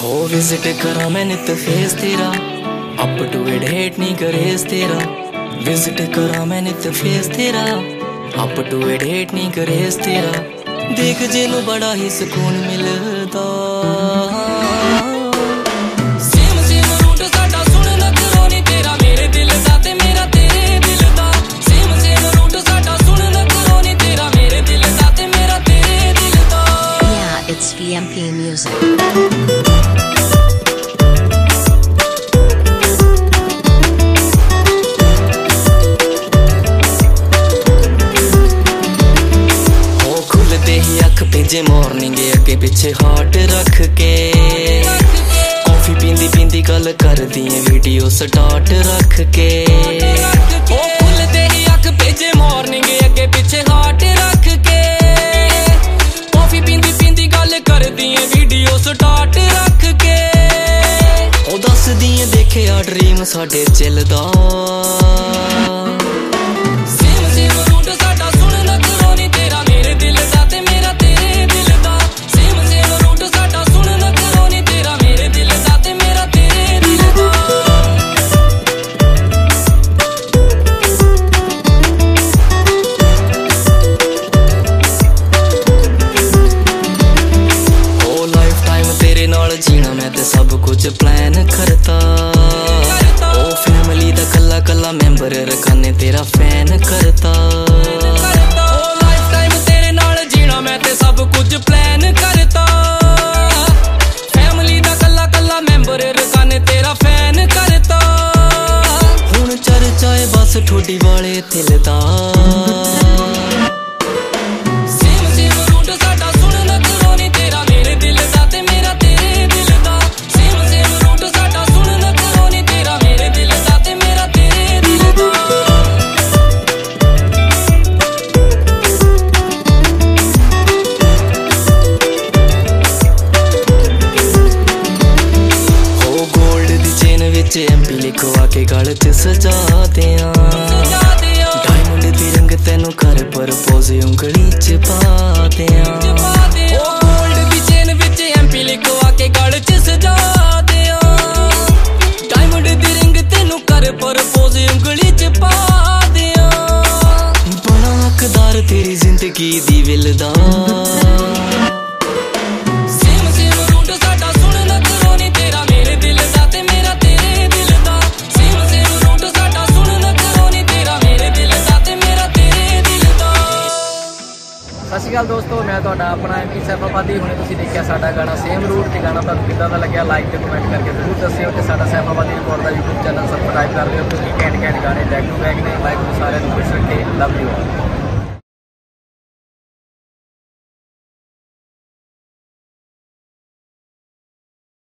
हो विजिट करा मैं नित फेस तेरा, अप टू डेट नहीं करेस तेरा। विजिट करा मैं नित फेस तेरा, अप टू डेट नहीं करेस तेरा। देख जेनू बड़ा ही सुकून मिलदा। सेम सेम रूट साडा सुन नखरो नी तेरा मेरे दिल दा ते मेरा तेरे दिल दा। सेम सेम रूट साडा सुन नखरो नी तेरा मेरे दिल दा ते मेरा तेरे दिल दा। Yeah, it's VMP music. भेजे मॉर्निंग अगे पिछे हार्ट रख के, कॉफी पींदी पींदी गल कर दी वीडियो स्टार्ट रख के। ओ खुलते ही अख भेजे मॉर्निंग अगे पिछे हार्ट रख के, कॉफी पींदी पींदी गल कर दी वीडियो स्टार्ट रख के। ओ दस दिए देखे आ ड्रीम साडे चलदा। जीना मैं ते सब कुछ प्लान करता। ओ फैमिली दा कल्ला कल्ला मेंबर रखाने तेरा फैन करता। ओ लाइफ टाइम तेरे नाल जीना मैं ते सब कुछ प्लान करता। फैमिली दा कल्ला कल्ला मेंबर रखाने तेरा फैन करता। हुण चर्चा है बस ठोडी वाले दिल दा। एमपी लिखवा के गल च सजा दियां, डायमंड दी रंग तेनू कर प्रपोज उंगली च पा दियां। ओ गोल्ड दी चेन विच एमपी लिखवा के गल च सजा दियां, डायमंड दी रिंग तेनू कर प्रपोज उंगली च पा दियां। बड़ा हकदार तेरी जिंदगी दी विल दा। सत श्री अकाल दोस्तों, मैं तुहाडा अपना एमपी सैफाबादी। हुणे तुसीं देखिया साडा गाना सेम रूट ते गाना तुहानूं किद्दां दा लग्गिया लाइक ते कमेंट करके जरूर दस्सिओ ते साडा सैफाबादी रिकॉर्ड दा यूट्यूब चैनल सबसक्राइब कर लिओ क्योंकि घैंट घैंट गाने बैक टू बैक ने। लाइक सारे नूं लव यू।